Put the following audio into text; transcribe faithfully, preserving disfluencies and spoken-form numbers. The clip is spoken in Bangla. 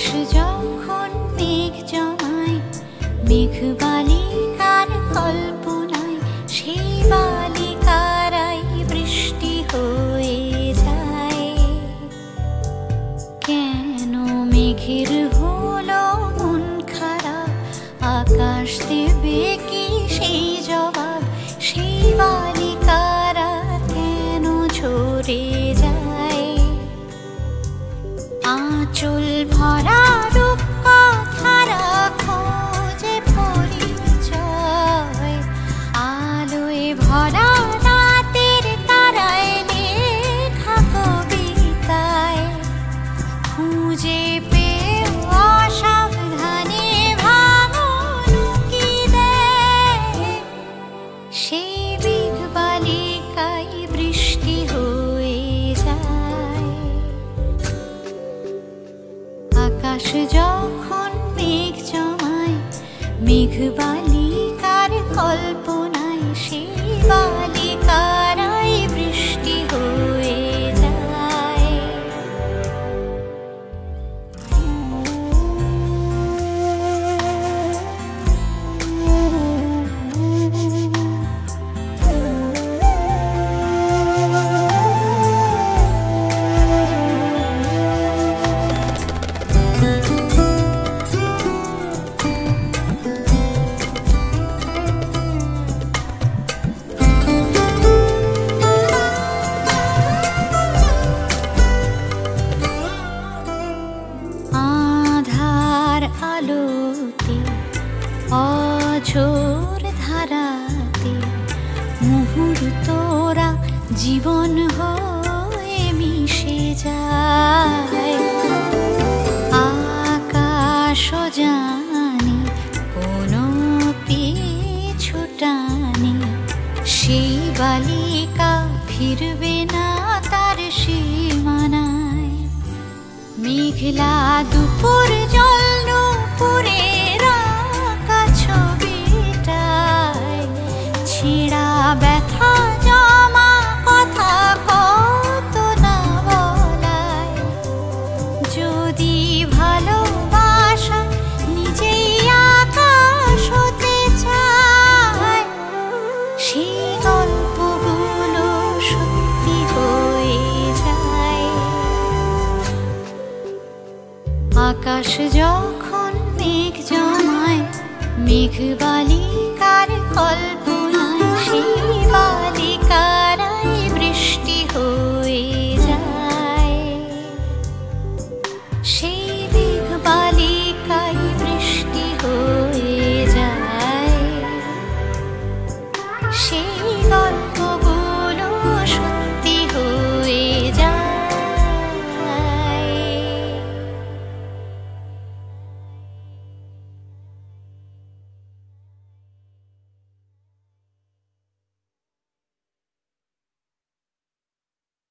যখন মেঘ জমায়, মেঘ বালিকার কল্পনায়, সেই বালিকারাই বৃষ্টি হয়ে যায়। কেন মেঘের হলো মন খারাপ, আকাশ দেবে কি সেই জবাব? সেই বালিকারা কেন ঝরে যায়? আঁচল ভরা রূপ কথারা খোঁজে পরিচয়, আলোয় ভরা রাতের তারায় লেখা কবিতায়, খুঁজে পেয়ে অসাবধানে ভাঙন কি দেয়, সেই মেঘ বালিকায় বৃষ্টি হয়ে যায়। আকাশ যখন মেঘ জমায়, মেঘ বালিকার কল্পনায়, সেই বালিকারাই বৃষ্টি হয়ে যায়। আলোতে অঝোর ধারাতে মুহূর্তরা জীবন হয়ে মিশে যায়। আকাশ জানে কোনো পিছু টানে, সেই বালিকা ফিরবে না তার সীমানায়। মেঘলা দুপুর জল নূপুরের আঁকা ছবিটায়, ছেঁড়া ব্যথা জমা কথা কত না বলায়। যদি ভালোবাসা নিজেই আকাশ হতে চায়, সেই গল্পগুলো সত্যি হয়ে যায়। আকাশ যখন মেঘ জমায়, মেঘ বালি